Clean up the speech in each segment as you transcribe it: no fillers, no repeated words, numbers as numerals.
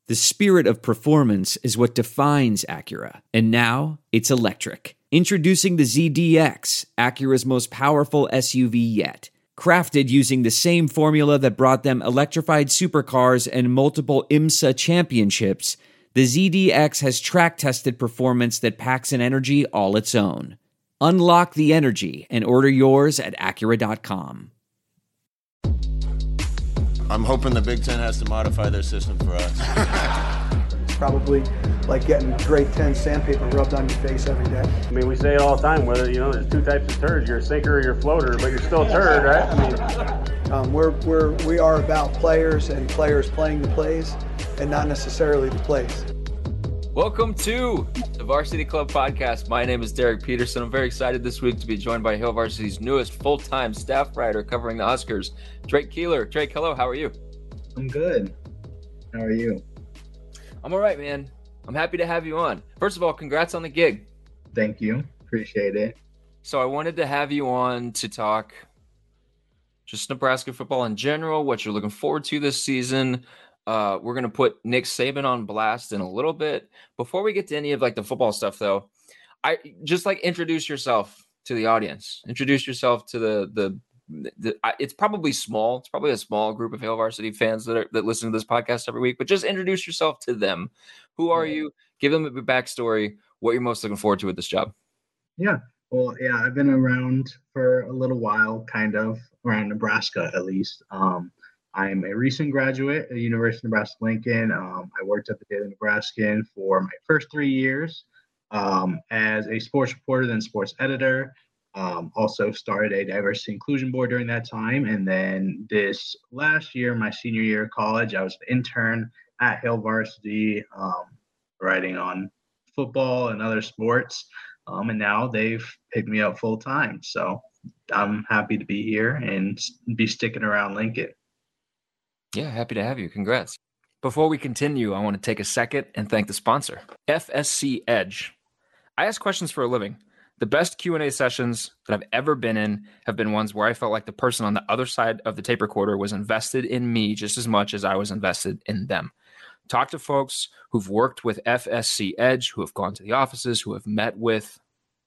The spirit of performance is what defines Acura, and now it's electric. Introducing the ZDX, Acura's most powerful SUV yet. Crafted using the same formula that brought them electrified supercars and multiple IMSA championships, the ZDX has track-tested performance that packs an energy all its own. Unlock the energy and order yours at Acura.com. I'm hoping the Big Ten has to modify their system for us. It's probably like getting grade 10 sandpaper rubbed on your face every day. I mean, we say it all the time, whether, there's two types of turds, you're a sinker or you're a floater, but you're still a turd, right? I mean, we are about players and players playing the plays and not necessarily the plays. Welcome to the Varsity Club podcast. My name is Derek Peterson. I'm very excited this week to be joined by Hail Varsity's newest full-time staff writer covering the Huskers, Drake Keeler. Drake, hello. How are you? I'm good. How are you? I'm all right, man. I'm happy to have you on. First of all, congrats on the gig. Thank you. Appreciate it. So I wanted to have you on to talk just Nebraska football in general, what you're looking forward to this season. We're going to put Nick Saban on blast in a little bit. Before we get to any of the football stuff, though, I just introduce yourself to the audience. Introduce yourself to the it's probably small. It's probably a small group of Hail Varsity fans that listen to this podcast every week, but just introduce yourself to them. Who are you? Give them a backstory, what you're most looking forward to with this job. Yeah. Well, I've been around for a little while, kind of around Nebraska, at least. I'm a recent graduate at the University of Nebraska-Lincoln. I worked at the Daily Nebraskan for my first 3 years as a sports reporter, then sports editor. Also started a diversity inclusion board during that time. And then this last year, my senior year of college, I was an intern at Hail Varsity, writing on football and other sports. And now they've picked me up full time. So I'm happy to be here and be sticking around Lincoln. Yeah, happy to have you. Congrats. Before we continue, I want to take a second and thank the sponsor, FSC Edge. I ask questions for a living. The best Q&A sessions that I've ever been in have been ones where I felt like the person on the other side of the tape recorder was invested in me just as much as I was invested in them. Talk to folks who've worked with FSC Edge, who have gone to the offices, who have met with,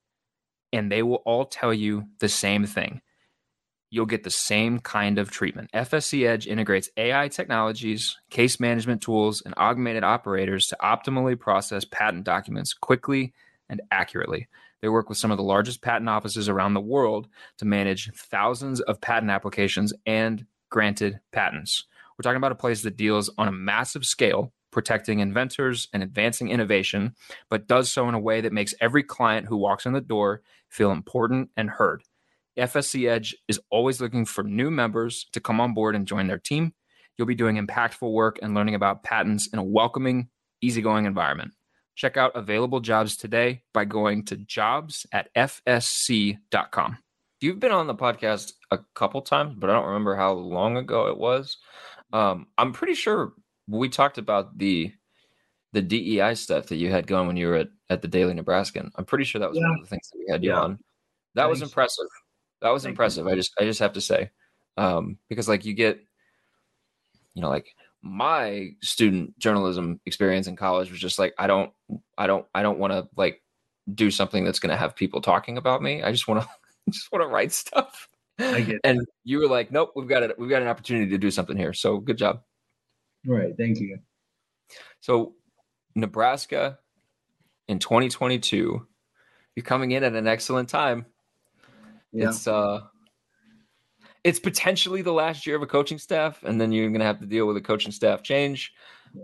and they will all tell you the same thing. You'll get the same kind of treatment. FSC Edge integrates AI technologies, case management tools, and augmented operators to optimally process patent documents quickly and accurately. They work with some of the largest patent offices around the world to manage thousands of patent applications and granted patents. We're talking about a place that deals on a massive scale, protecting inventors and advancing innovation, but does so in a way that makes every client who walks in the door feel important and heard. FSC Edge is always looking for new members to come on board and join their team. You'll be doing impactful work and learning about patents in a welcoming, easygoing environment. Check out available jobs today by going to jobs@fsc.com. You've been on the podcast a couple times, but I don't remember how long ago it was. I'm pretty sure we talked about the DEI stuff that you had going when you were at the Daily Nebraskan. I'm pretty sure that was one of the things that we had you on. That was impressive. That was impressive. I just have to say, because you get, my student journalism experience in college was just I don't want to do something that's going to have people talking about me. I just want to write stuff. I get and you were like, nope, we've got an opportunity to do something here. So good job. Right. Thank you. So Nebraska in 2022, you're coming in at an excellent time. Yeah. It's potentially the last year of a coaching staff, and then you're going to have to deal with a coaching staff change.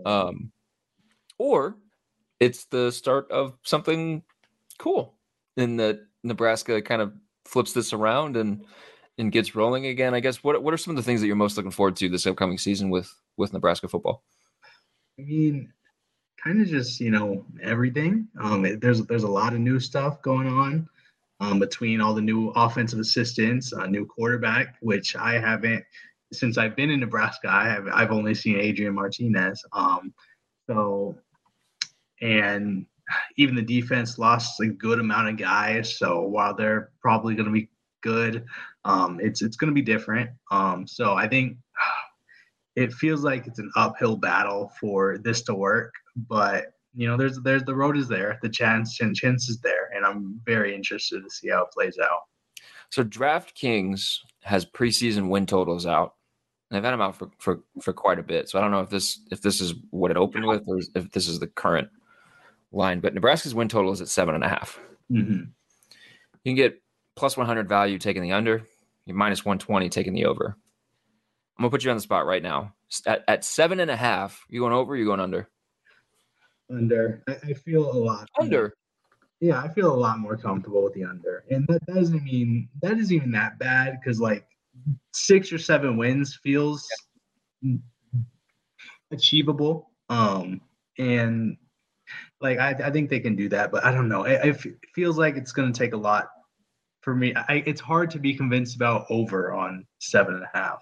Or it's the start of something cool in that Nebraska kind of flips this around and gets rolling again. I guess what are some of the things that you're most looking forward to this upcoming season with Nebraska football? I mean, kind of just, everything. There's a lot of new stuff going on. Between all the new offensive assistants, a new quarterback, which I haven't, since I've been in Nebraska, I've only seen Adrian Martinez. And even the defense lost a good amount of guys. So while they're probably going to be good, it's going to be different. So I think it feels like it's an uphill battle for this to work. But there's the road is there, the chance is there, and I'm very interested to see how it plays out. So DraftKings has preseason win totals out. They've had them out for quite a bit. So I don't know if this is what it opened with or if this is the current line. But Nebraska's win total is at 7.5. Mm-hmm. You can get plus 100 value taking the under. You're minus 120 taking the over. I'm gonna put you on the spot right now. At 7.5, you going over? Or you going under? Under. I feel a lot under. Yeah, I feel a lot more comfortable with the under, and that isn't even that bad because like 6 or 7 wins feels achievable. And like I think they can do that, but I don't know. It feels like it's going to take a lot for me. It's hard to be convinced about over on 7.5.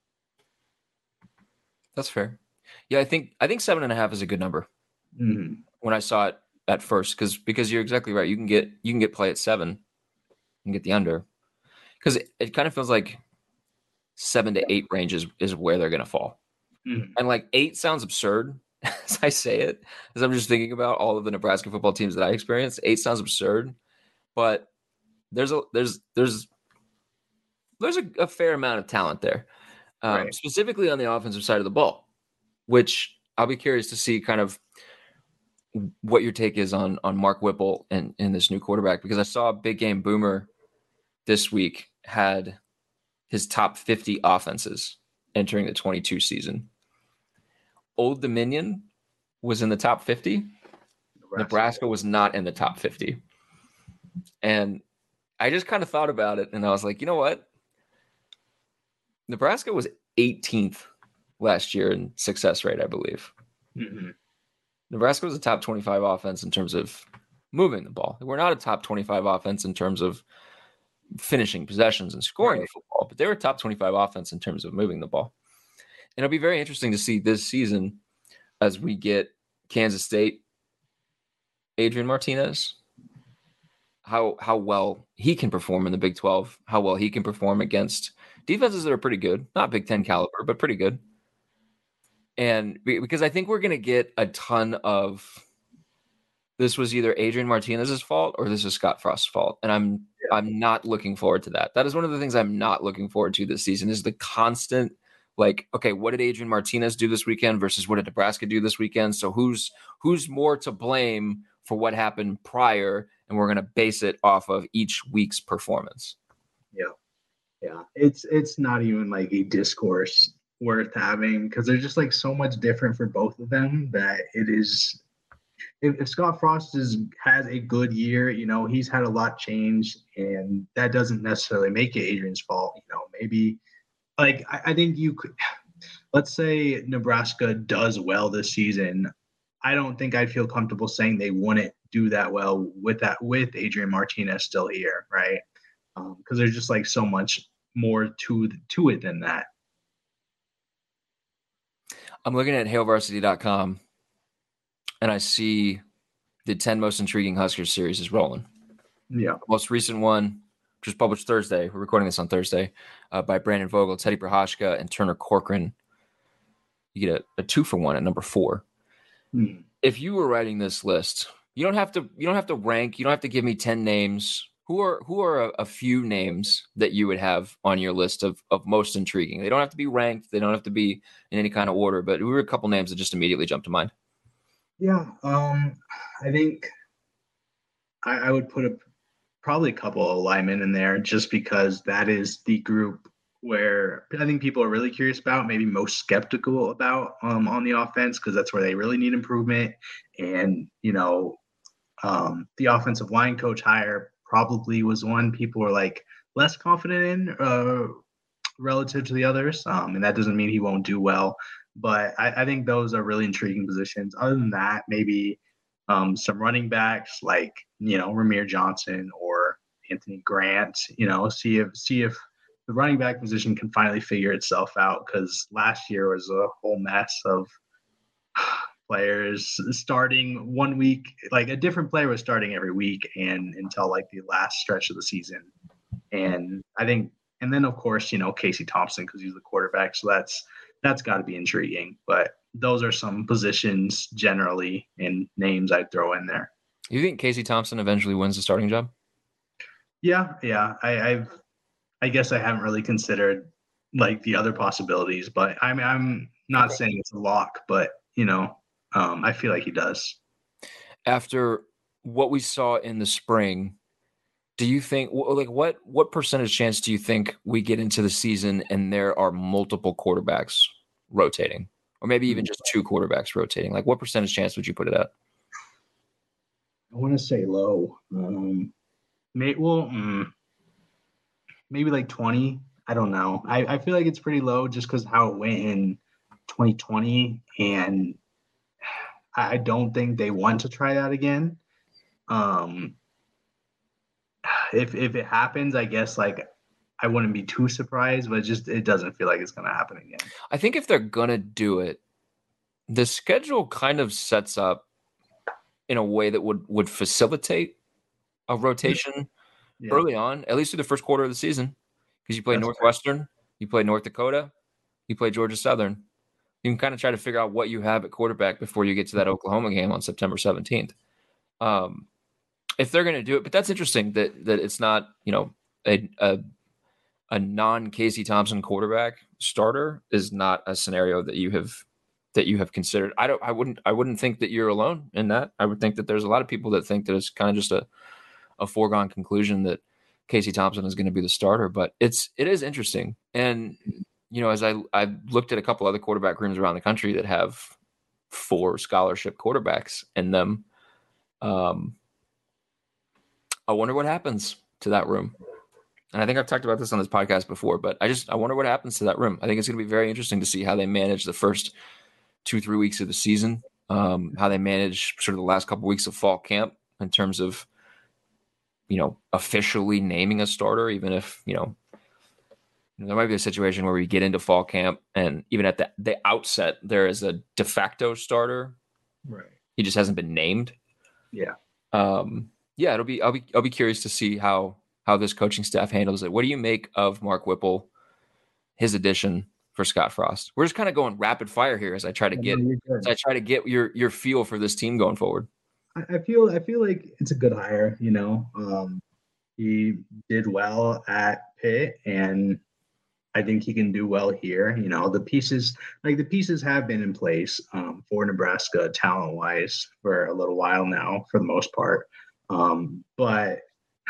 That's fair. Yeah, I think 7.5 is a good number. Mm-hmm. When I saw it at first, because you're exactly right. You can get play at 7 and get the under, because it kind of feels like 7 to 8 range is where they're going to fall. Mm-hmm. And like 8 sounds absurd as I say it, as I'm just thinking about all of the Nebraska football teams that I experienced. 8 sounds absurd, but there's a fair amount of talent there, right. Specifically on the offensive side of the ball, which I'll be curious to see kind of what your take is on Mark Whipple and this new quarterback, because I saw Big Game Boomer this week had his top 50 offenses entering the 22 season. Old Dominion was in the top 50. Nebraska was not in the top 50. And I just kind of thought about it, and I was like, you know what? Nebraska was 18th last year in success rate, I believe. Mm-hmm. Nebraska was a top 25 offense in terms of moving the ball. We're not a top 25 offense in terms of finishing possessions and scoring the football, but they were a top 25 offense in terms of moving the ball. And it'll be very interesting to see this season as we get Kansas State, Adrian Martinez, how well he can perform in the Big 12, how well he can perform against defenses that are pretty good, not Big 10 caliber, but pretty good. And because I think we're going to get a ton of this was either Adrian Martinez's fault or this is Scott Frost's fault. And I'm not looking forward to that. That is one of the things I'm not looking forward to this season is the constant, like, okay, what did Adrian Martinez do this weekend versus what did Nebraska do this weekend? So who's more to blame for what happened prior? And we're going to base it off of each week's performance. Yeah. It's not even like a discourse worth having because they're just like so much different for both of them that it is. If Scott Frost has a good year, he's had a lot change, and that doesn't necessarily make it Adrian's fault. Maybe like I think you could. Let's say Nebraska does well this season. I don't think I'd feel comfortable saying they wouldn't do that well with Adrian Martinez still here, right? Because there's just like so much more to it than that. I'm looking at HailVarsity.com, and I see the 10 most intriguing Huskers series is rolling. Yeah. Most recent one, which was published Thursday. We're recording this on Thursday, by Brandon Vogel, Teddy Prochazka, and Turner Corcoran. You get a 2-for-1 at number 4. If you were writing this list, you don't have to rank. You don't have to give me 10 names. Who are a few names that you would have on your list of most intriguing? They don't have to be ranked. They don't have to be in any kind of order, but who are a couple names that just immediately jump to mind? Yeah. I think I would put probably a couple of linemen in there just because that is the group where I think people are really curious about, maybe most skeptical about on the offense, because that's where they really need improvement. And, the offensive line coach hire probably was one people were like less confident in relative to the others. And that doesn't mean he won't do well, but I think those are really intriguing positions. Other than that, maybe some running backs like, Ramir Johnson or Anthony Grant, see if the running back position can finally figure itself out, because last year was a whole mess of players starting one week, like a different player was starting every week and until like the last stretch of the season. And I think, and then of course, Casey Thompson, because he's the quarterback. So that's got to be intriguing. But those are some positions generally and names I'd throw in there. You think Casey Thompson eventually wins the starting job? Yeah. I guess I haven't really considered like the other possibilities, but I'm not saying it's a lock, but I feel like he does. After what we saw in the spring, do you think what percentage chance do you think we get into the season and there are multiple quarterbacks rotating, or maybe even just two quarterbacks rotating? Like, what percentage chance would you put it at? I want to say low. Maybe like 20. I don't know. I feel like it's pretty low just because how it went in 2020, and I don't think they want to try that again. If it happens, I guess like I wouldn't be too surprised, but it doesn't feel like it's going to happen again. I think if they're going to do it, the schedule kind of sets up in a way that would facilitate a rotation early on, at least through the first quarter of the season, because you play Northwestern, you play North Dakota, you play Georgia Southern. You can kind of try to figure out what you have at quarterback before you get to that Oklahoma game on September 17th. If they're going to do it, but that's interesting that it's not, a non-Casey Thompson quarterback starter is not a scenario that you have considered. I wouldn't think that you're alone in that. I would think that there's a lot of people that think that it's kind of just a foregone conclusion that Casey Thompson is going to be the starter, but it is interesting. And, as I looked at a couple other quarterback rooms around the country that have 4 scholarship quarterbacks in them, I wonder what happens to that room. And I think I've talked about this on this podcast before, but I wonder what happens to that room. I think it's going to be very interesting to see how they manage the first 2-3 weeks of the season, how they manage sort of the last couple of weeks of fall camp in terms of, officially naming a starter, even if, there might be a situation where we get into fall camp and even at the outset, there is a de facto starter. Right. He just hasn't been named. Yeah. I'll be curious to see how this coaching staff handles it. What do you make of Mark Whipple, his addition for Scott Frost? We're just kind of going rapid fire here as I try to get your feel for this team going forward. I feel like it's a good hire. He did well at Pitt, and I think he can do well here. The pieces have been in place for Nebraska talent wise for a little while now, for the most part. But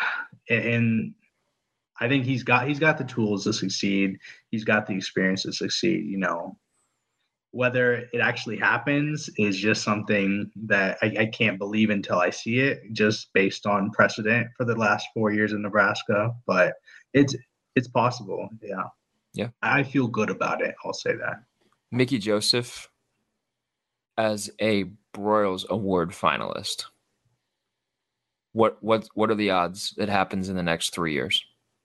I think he's got the tools to succeed. He's got the experience to succeed. Whether it actually happens is just something that I can't believe until I see it, just based on precedent for the last 4 years in Nebraska. But it's possible. Yeah. Yeah. I feel good about it. I'll say that. Mickey Joseph as a Broyles Award finalist. What are the odds it happens in the next 3 years?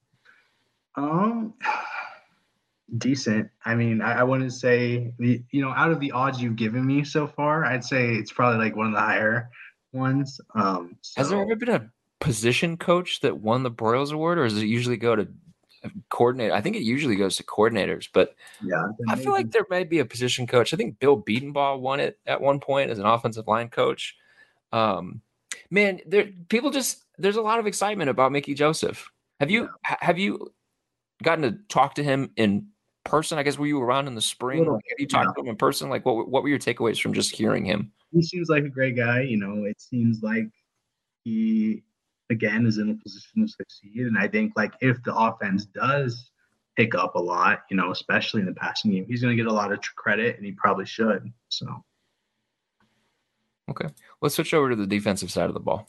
Decent. I mean, I wouldn't say out of the odds you've given me so far, I'd say it's probably like one of the higher ones. Has there ever been a position coach that won the Broyles Award, or does it usually go to coordinator? I think it usually goes to coordinators, but yeah, I feel like there may be a position coach. I think Bill Bedenbaugh won it at one point as an offensive line coach. Man, there's a lot of excitement about Mickey Joseph. Have you gotten to talk to him in person? I guess were you around in the spring? Have you talked to him in person? Like, what were your takeaways from just hearing him? He seems like a great guy. It seems like he again is in a position to succeed. And I think like if the offense does pick up a lot, especially in the passing game, he's going to get a lot of credit, and he probably should. So. Okay, let's switch over to the defensive side of the ball.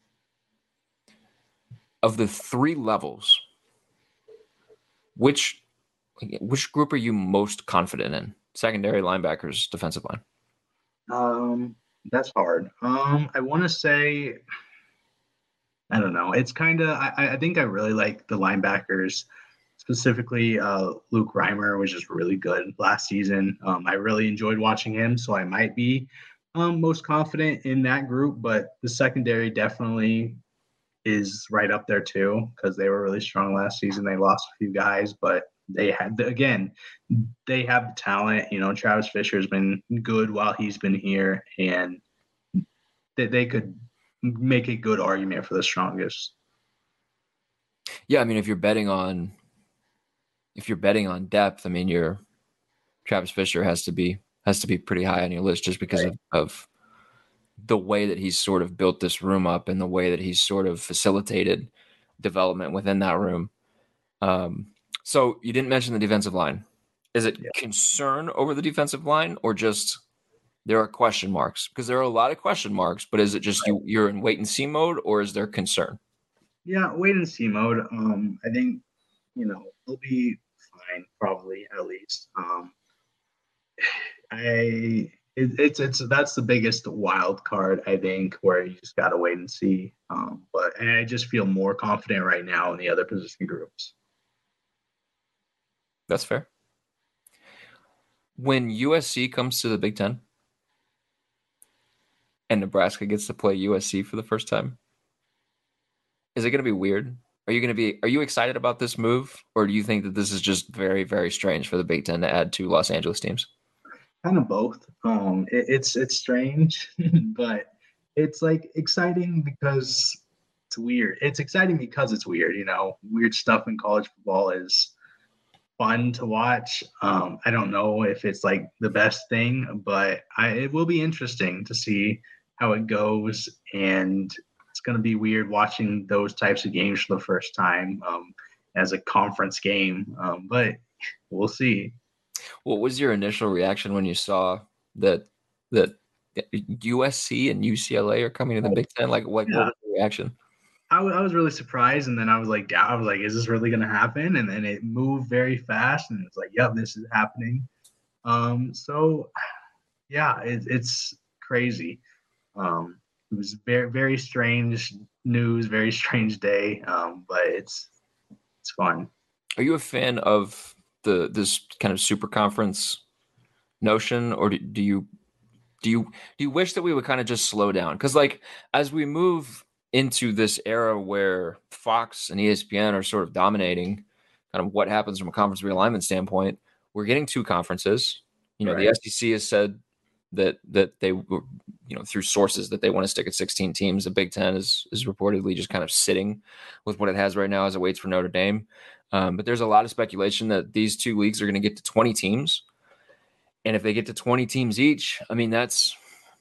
Of the 3 levels, which group are you most confident in? Secondary, linebackers, defensive line? That's hard. I want to say, I don't know. It's kind of, I think I really like the linebackers, specifically Luke Reimer was just really good last season. I really enjoyed watching him, so I might be most confident in that group, but the secondary definitely is right up there too, because they were really strong last season. They lost a few guys, but they have the talent. Travis Fisher has been good while he's been here, and they could make a good argument for the strongest. Yeah, I mean, if you're betting on depth, I mean, your Travis Fisher has to be pretty high on your list just because of the way that he's sort of built this room up and the way that he's sort of facilitated development within that room. So you didn't mention the defensive line. Is it concern over the defensive line, or just there are question marks? Because there are a lot of question marks, but is it just you're in wait and see mode, or is there concern? Yeah, wait and see mode. I think, it'll be fine, probably, at least. That's the biggest wild card, I think, where you just gotta wait and see. But I just feel more confident right now in the other position groups. That's fair. When USC comes to the Big Ten and Nebraska gets to play USC for the first time, is it going to be weird? Are you excited about this move, or do you think that this is just very, very strange for the Big Ten to add two Los Angeles teams? Kind of both. It's strange, but it's like exciting because it's weird. It's exciting because it's weird. Weird stuff in college football is fun to watch. I don't know if it's like the best thing, but it will be interesting to see how it goes, and it's going to be weird watching those types of games for the first time as a conference game, but we'll see. What was your initial reaction when you saw that USC and UCLA are coming to the Big Ten? What was the reaction? I was really surprised, and then I was like, is this really going to happen? And then it moved very fast, and it's like, yep, this is happening. So, yeah, it's crazy. It was very, very strange news, very strange day, but it's fun. Are you a fan of this kind of super conference notion, or do you wish that we would kind of just slow down? Because as we move into this era where Fox and ESPN are sort of dominating kind of what happens from a conference realignment standpoint, we're getting two conferences. The SEC has said that they were, through sources, that they want to stick at 16 teams. The Big Ten is reportedly just kind of sitting with what it has right now as it waits for Notre Dame. But there's a lot of speculation that these two leagues are going to get to 20 teams. And if they get to 20 teams each, I mean, that's,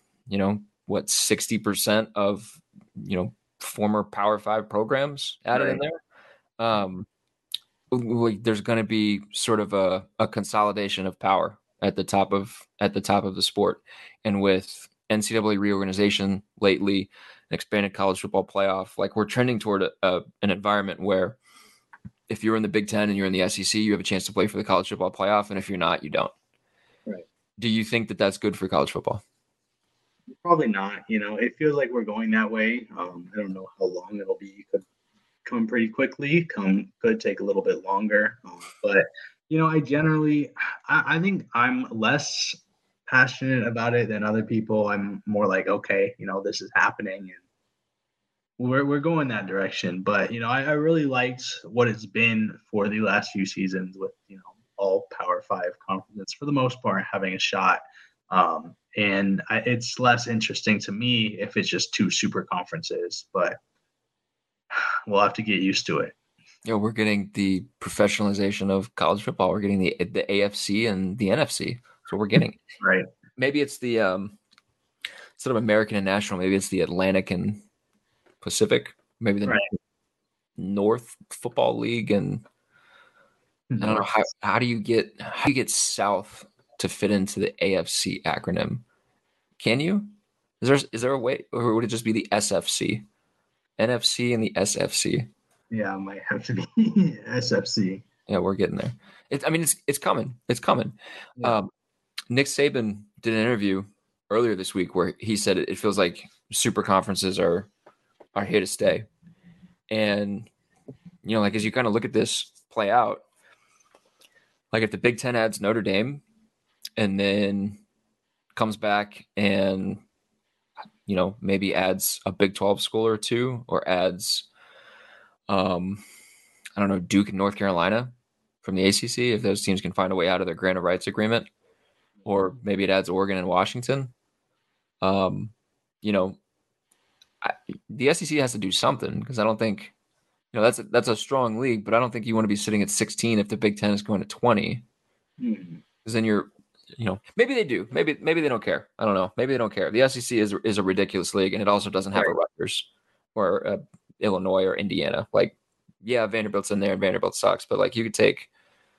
60% of, former Power 5 programs added in there. There's going to be sort of a consolidation of power at the top of the sport. And with NCAA reorganization lately, an expanded college football playoff, we're trending toward an environment where if you're in the Big Ten and you're in the SEC, you have a chance to play for the college football playoff. And if you're not, you don't. Right. Do you think that that's good for college football? Probably not. It feels like we're going that way. I don't know how long it'll be. It could come pretty quickly. Could take a little bit longer. But I think I'm less passionate about it than other people. I'm more like, okay, this is happening, and we're going that direction. But I really liked what it's been for the last few seasons with all Power 5 conferences for the most part having a shot. And it's less interesting to me if it's just two super conferences, but we'll have to get used to it. Yeah, we're getting the professionalization of college football. We're getting the AFC and the NFC. That's what we're getting. Right. Maybe it's the instead of American and National, maybe it's the Atlantic and Pacific. Maybe the North Football League. And I don't know how do you get South to fit into the AFC acronym? Can you? Is there a way, or would it just be the SFC, NFC, and the SFC? Yeah, it might have to be SFC. Yeah, we're getting there. It's coming. It's coming. Yeah. Nick Saban did an interview earlier this week where he said it feels like super conferences are here to stay. And as you kind of look at this play out, if the Big Ten adds Notre Dame and then comes back and maybe adds a Big 12 school or two, or adds Duke and North Carolina from the ACC if those teams can find a way out of their grant of rights agreement, or maybe it adds Oregon and Washington. The SEC has to do something, because I don't think, that's a strong league, but I don't think you want to be sitting at 16 if the Big Ten is going to 20. Because then you're, maybe they do. Maybe they don't care. I don't know. Maybe they don't care. The SEC is a ridiculous league, and it also doesn't have a Rutgers or Illinois or Indiana. Like, yeah, Vanderbilt's in there, and Vanderbilt sucks, but like you could take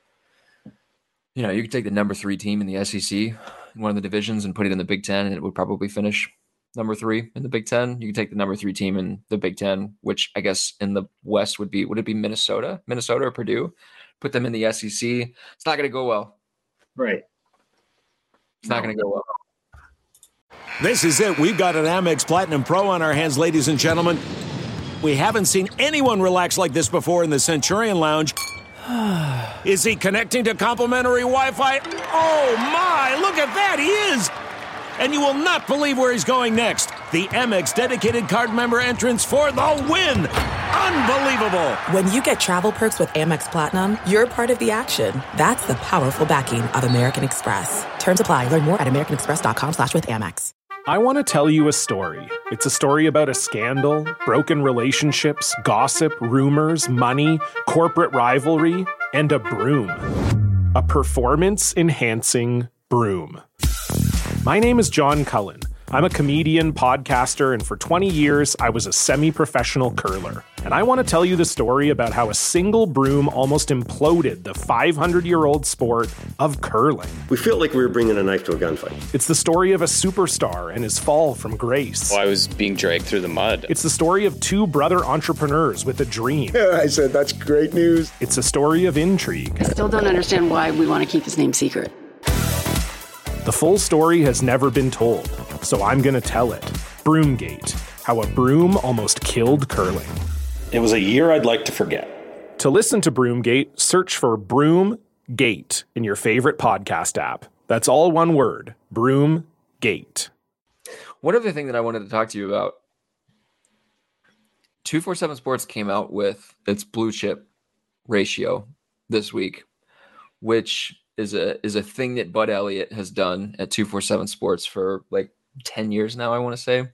the number 3 team in the SEC in one of the divisions and put it in the Big Ten, and it would probably finish number 3 in the Big Ten. You could take the number 3 team in the Big Ten, which I guess in the West would it be Minnesota or Purdue? Put them in the SEC. It's not going to go well. Right. It's not going to go well. This is it. We've got an Amex Platinum Pro on our hands, ladies and gentlemen. We haven't seen anyone relax like this before in the Centurion Lounge. Is he connecting to complimentary Wi-Fi? Oh, my. Look at that. He is. And you will not believe where he's going next. The Amex dedicated card member entrance for the win. Unbelievable. When you get travel perks with Amex Platinum, you're part of the action. That's the powerful backing of American Express. Terms apply. Learn more at americanexpress.com/withAmex. I want to tell you a story. It's a story about a scandal, broken relationships, gossip, rumors, money, corporate rivalry, and a broom. A performance-enhancing broom. My name is John Cullen. I'm a comedian, podcaster, and for 20 years, I was a semi-professional curler. And I want to tell you the story about how a single broom almost imploded the 500-year-old sport of curling. We felt like we were bringing a knife to a gunfight. It's the story of a superstar and his fall from grace. I was being dragged through the mud. It's the story of 2 brother entrepreneurs with a dream. I said, that's great news. It's a story of intrigue. I still don't understand why we want to keep his name secret. The full story has never been told, so I'm going to tell it. Broomgate, how a broom almost killed curling. It was a year I'd like to forget. To listen to Broomgate, search for Broomgate in your favorite podcast app. That's all one word, Broomgate. One other thing that I wanted to talk to you about, 247 Sports came out with its blue chip ratio this week, which is a thing that Bud Elliott has done at 247 Sports for like 10 years now, I want to say.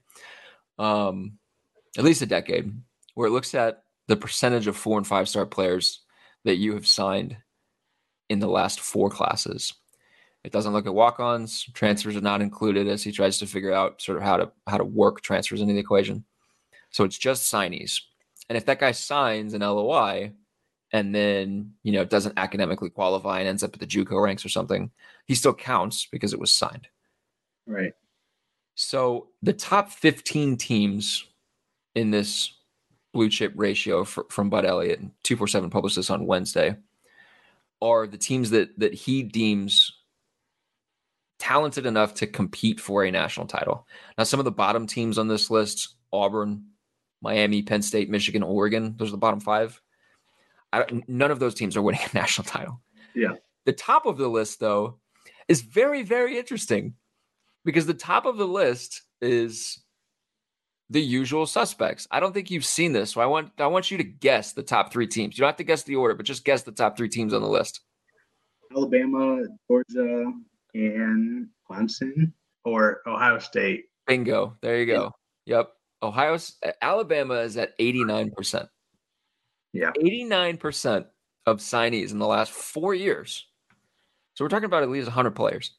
At least a decade, where it looks at the percentage of 4- and 5-star players that you have signed in the last 4 classes. It doesn't look at walk-ons. Transfers are not included, as he tries to figure out sort of how to work transfers into the equation. So it's just signees. And if that guy signs an LOI and then, doesn't academically qualify and ends up at the JUCO ranks or something, he still counts because it was signed. Right. So the top 15 teams in this blue chip ratio from Bud Elliott, and 247 published this on Wednesday, are the teams that he deems talented enough to compete for a national title. Now, some of the bottom teams on this list, Auburn, Miami, Penn State, Michigan, Oregon, those are the bottom 5. None of those teams are winning a national title. Yeah. The top of the list, though, is very, very interesting, because the top of the list is the usual suspects. I don't think you've seen this, so I want you to guess the top 3 teams. You don't have to guess the order, but just guess the top 3 teams on the list. Alabama, Georgia, and Clemson, or Ohio State. Bingo. There you go. Yep. Alabama is at 89%. Yeah. 89% of signees in the last 4 years. So we're talking about at least 100 players.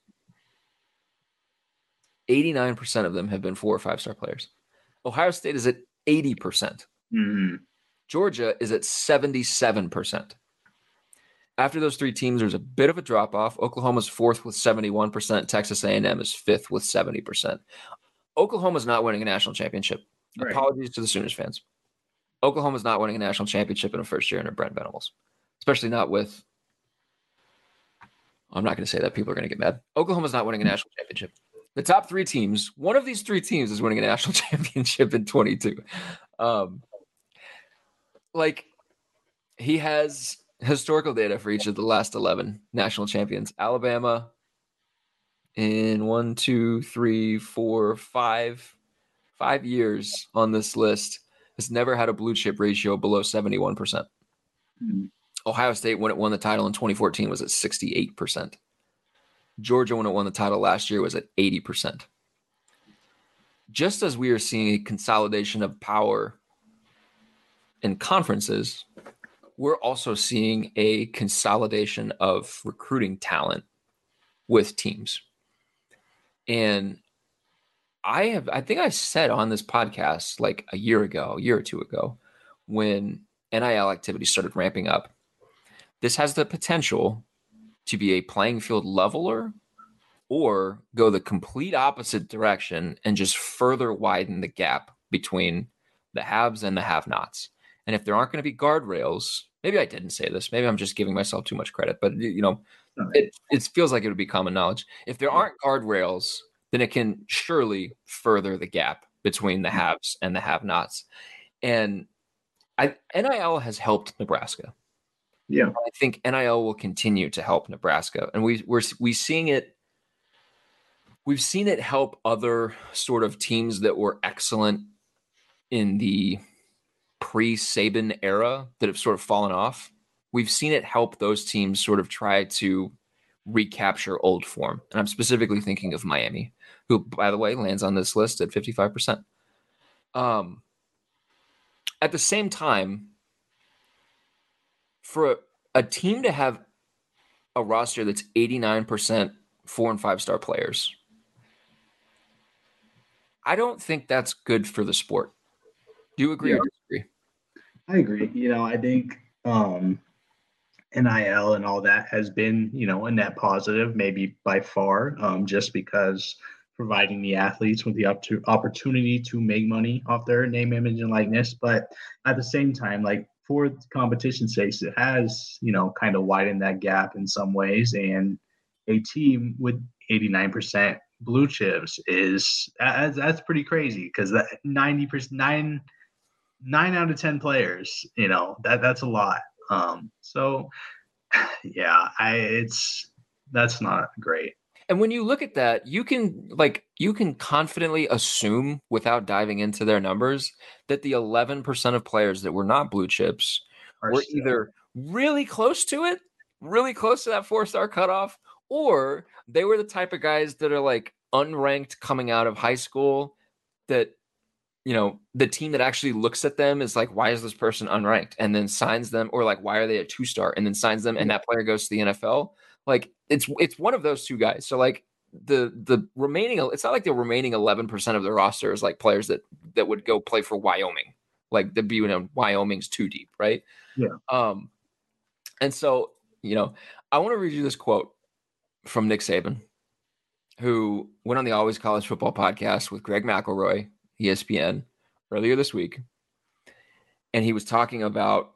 89% of them have been 4- or 5-star players. Ohio State is at 80%. Mm-hmm. Georgia is at 77%. After those 3 teams, there's a bit of a drop-off. Oklahoma's 4th with 71%. Texas A&M is 5th with 70%. Oklahoma's not winning a national championship. Right. Apologies to the Sooners fans. Oklahoma's not winning a national championship in a first year under Brent Venables, especially not with – I'm not going to say that. People are going to get mad. Oklahoma's not winning a national championship. The top 3 teams, one of these 3 teams is winning a national championship in 22. He has historical data for each of the last 11 national champions. Alabama in 5 years on this list has never had a blue chip ratio below 71%. Mm-hmm. Ohio State, when it won the title in 2014, was at 68%. Georgia, when it won the title last year, was at 80%. Just as we are seeing a consolidation of power in conferences, we're also seeing a consolidation of recruiting talent with teams. And I think I said on this podcast like a year or two ago, when NIL activity started ramping up, this has the potential to be a playing field leveler or go the complete opposite direction and just further widen the gap between the haves and the have-nots. And if there aren't going to be guardrails, maybe I didn't say this, maybe I'm just giving myself too much credit, but it feels like it would be common knowledge. If there aren't guardrails, then it can surely further the gap between the haves and the have-nots. And NIL has helped Nebraska. Yeah, I think NIL will continue to help Nebraska, and we're seeing it. We've seen it help other sort of teams that were excellent in the pre-Saban era that have sort of fallen off. We've seen it help those teams sort of try to recapture old form. And I'm specifically thinking of Miami, who, by the way, lands on this list at 55%. At the same time, for a team to have a roster that's 89% 4- and 5-star players, I don't think that's good for the sport. Do you agree or disagree? I agree. I think NIL and all that has been, a net positive, maybe by far, just because providing the athletes with the opportunity to make money off their name, image, and likeness. But at the same time, like for competition's sake, it has, kind of widened that gap in some ways. And a team with 89% blue chips that's pretty crazy, because that 90%, 9 out of 10 players, that's a lot. So yeah, that's not great. And when you look at that, you can confidently assume, without diving into their numbers, that the 11% of players that were not blue chips were either really close to it, really close to that 4-star cutoff, or they were the type of guys that are like unranked coming out of high school that, the team that actually looks at them is like, why is this person unranked? And then signs them, or like, why are they a 2-star? And then signs them, and that player goes to the NFL. Like it's one of those two guys. So like the remaining, it's not like the remaining 11% of the roster is like players that would go play for Wyoming. Like the Wyoming's too deep, right? Yeah. And so, I want to read you this quote from Nick Saban, who went on the Always College Football podcast with Greg McElroy, ESPN, earlier this week. And he was talking about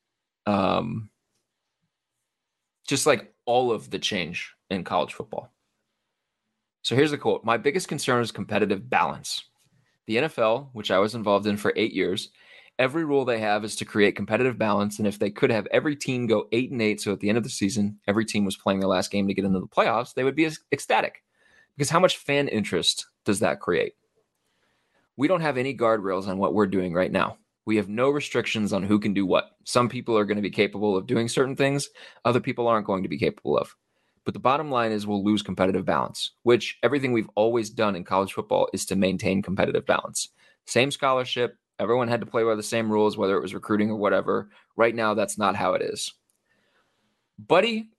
just like all of the change in college football. So here's the quote. "My biggest concern is competitive balance. The NFL, which I was involved in for 8 years, every rule they have is to create competitive balance. And if they could have every team go 8-8, so at the end of the season, every team was playing their last game to get into the playoffs, they would be ecstatic. Because how much fan interest does that create? We don't have any guardrails on what we're doing right now. We have no restrictions on who can do what. Some people are going to be capable of doing certain things. Other people aren't going to be capable of. But the bottom line is we'll lose competitive balance, which everything we've always done in college football is to maintain competitive balance. Same scholarship. Everyone had to play by the same rules, whether it was recruiting or whatever. Right now, that's not how it is. Buddy,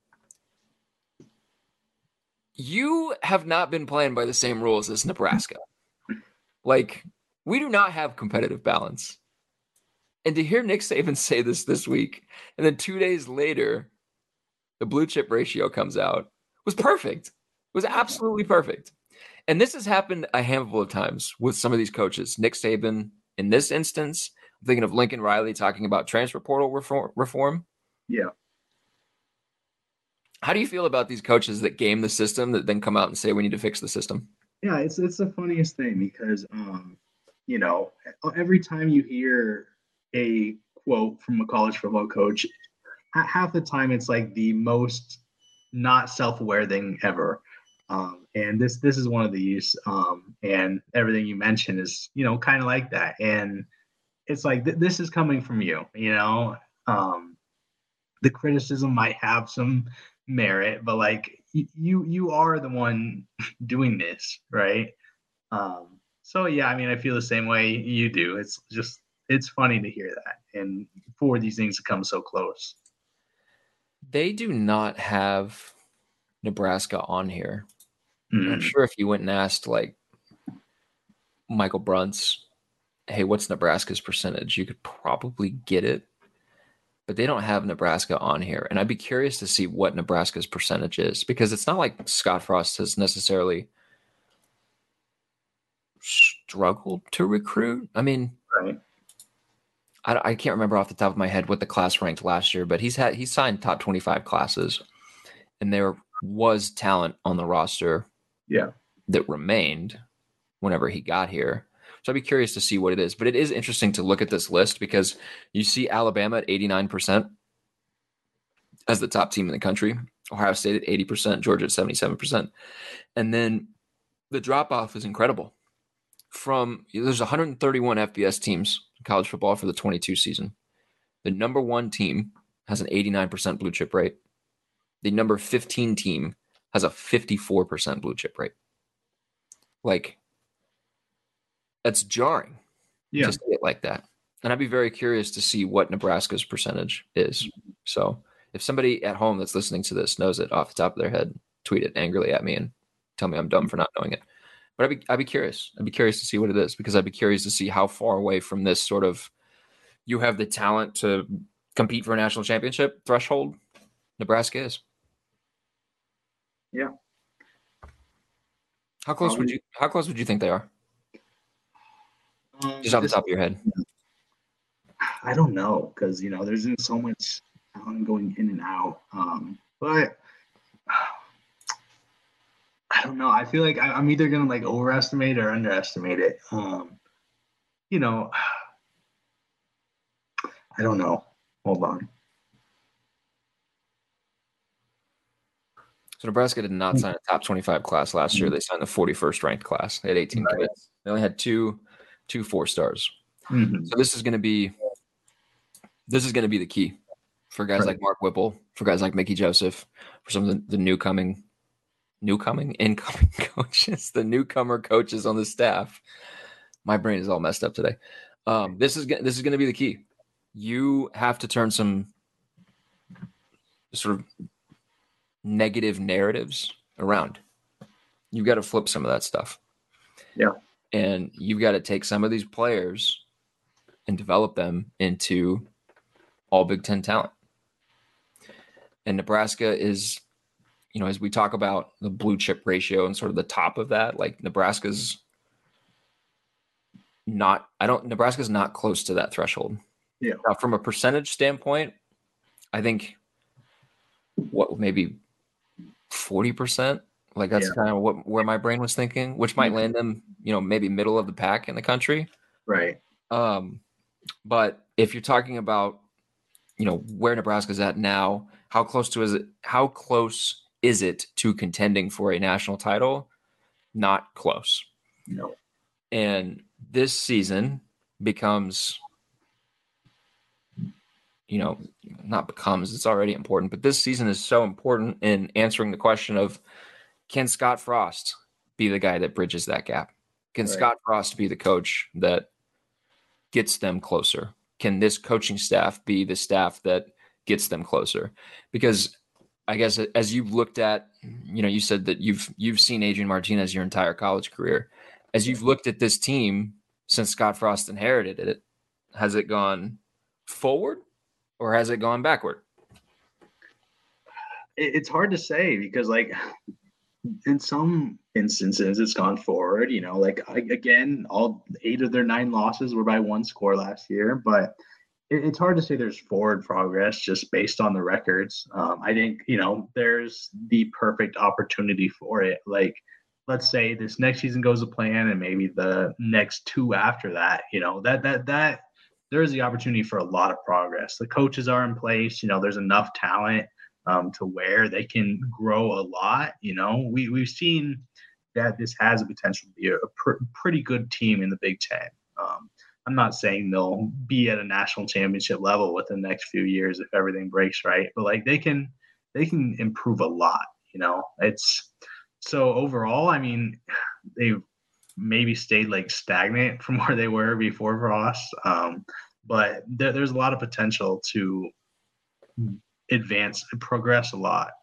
you have not been playing by the same rules as Nebraska. Like, we do not have competitive balance. And to hear Nick Saban say this week, and then 2 days later, the blue chip ratio comes out, was perfect. It was absolutely perfect. And this has happened a handful of times with some of these coaches. Nick Saban, in this instance, I'm thinking of Lincoln Riley talking about transfer portal reform. Yeah. How do you feel about these coaches that game the system that then come out and say we need to fix the system? Yeah, it's the funniest thing because, every time you hear a quote from a college football coach, half the time it's like the most not self-aware thing ever. And this is one of these. And everything you mentioned is, kind of like that. And it's like, this is coming from you, the criticism might have some merit, but like you are the one doing this, right? So yeah, I mean, I feel the same way you do. It's funny to hear that, and for these things to come so close. They do not have Nebraska on here. I'm sure if you went and asked like Michael Bruntz, hey, what's Nebraska's percentage? You could probably get it, but they don't have Nebraska on here. And I'd be curious to see what Nebraska's percentage is, because it's not like Scott Frost has necessarily struggled to recruit. I mean, right. I can't remember off the top of my head what the class ranked last year, but he signed top 25 classes, and there was talent on the roster that remained whenever he got here. So I'd be curious to see what it is. But it is interesting to look at this list, because you see Alabama at 89% as the top team in the country, Ohio State at 80%, Georgia at 77%. And then the drop-off is incredible. There's 131 FBS teams in college football for the 22 season. The number 1 team has an 89% blue chip rate. The number 15 team has a 54% blue chip rate. Like, that's jarring to see it like that. And I'd be very curious to see what Nebraska's percentage is. So if somebody at home that's listening to this knows it off the top of their head, tweet it angrily at me and tell me I'm dumb for not knowing it. But I'd be curious. I'd be curious to see what it is, because I'd be curious to see how far away from this sort of you have the talent to compete for a national championship threshold Nebraska is. Yeah. How close would you think they are? Just off the top of your head. I don't know, because there's been so much talent going in and out. But I don't know. I feel like I'm either gonna like overestimate or underestimate it. I don't know. Hold on. So Nebraska did not sign a top 25 class last year. They signed the 41st ranked class. They had 18 commits. They only had two 4-stars. Mm-hmm. So this is going to be the key for guys like Mark Whipple, for guys like Mickey Joseph, for some of the incoming coaches, the newcomer coaches on the staff. My brain is all messed up today. This is going to be the key. You have to turn some sort of negative narratives around. You've got to flip some of that stuff. Yeah. And you've got to take some of these players and develop them into all Big Ten talent. And Nebraska is, as we talk about the blue chip ratio and sort of the top of that, like Nebraska's not close to that threshold. Yeah. Now, from a percentage standpoint, I think maybe 40%. Like that's kind of where my brain was thinking, which might land them, maybe middle of the pack in the country. Right. But if you're talking about, where Nebraska's at now, how close is it to contending for a national title? Not close. No. And this season becomes, it's already important, but this season is so important in answering the question of, can Scott Frost be the guy that bridges that gap? Can Scott Frost be the coach that gets them closer? Can this coaching staff be the staff that gets them closer? Because I guess as you've looked at, you said that you've seen Adrian Martinez your entire college career. As you've looked at this team since Scott Frost inherited it, has it gone forward or has it gone backward? It's hard to say, because in some instances it's gone forward, again, all 8 of their 9 losses were by 1 score last year, but it's hard to say there's forward progress just based on the records. I think, there's the perfect opportunity for it. Like, let's say this next season goes to plan and maybe the next 2 after that, that there is the opportunity for a lot of progress. The coaches are in place, there's enough talent to where they can grow a lot. We've seen that this has a potential to be a pretty good team in the Big Ten. I'm not saying they'll be at a national championship level within the next few years if everything breaks right, but like they can improve a lot. It's so overall, I mean, they've maybe stayed like stagnant from where they were before Frost, but there's a lot of potential to advance and progress a lot.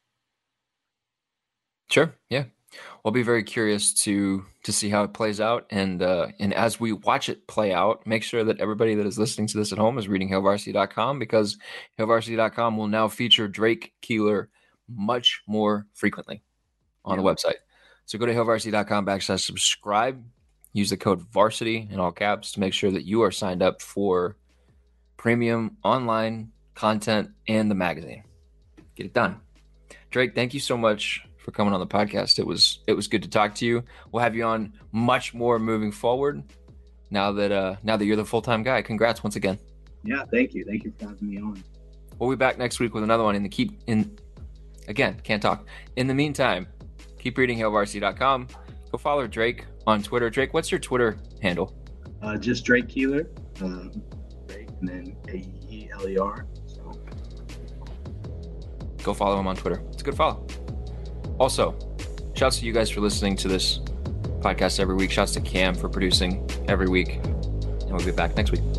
Sure. Yeah. I'll be very curious to see how it plays out. And as we watch it play out, make sure that everybody that is listening to this at home is reading HailVarsity.com, because HailVarsity.com will now feature Drake Keeler much more frequently on the website. So go to HailVarsity.com/subscribe. Use the code VARSITY in all caps to make sure that you are signed up for premium online content and the magazine. Get it done. Drake, thank you so much for coming on the podcast. It was good to talk to you. We'll have you on much more moving forward now that you're the full-time guy. Congrats once again. Yeah, thank you. Thank you for having me on. We'll be back next week with another one. In the meantime, keep reading HailVarsity.com. Go follow Drake on Twitter. Drake, what's your Twitter handle? Just Drake Keeler. Drake and then Keeler. So go follow him on Twitter. It's a good follow. Also, shouts to you guys for listening to this podcast every week. Shouts to Cam for producing every week. And we'll be back next week.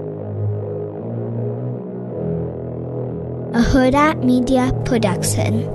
A Huda Media Production.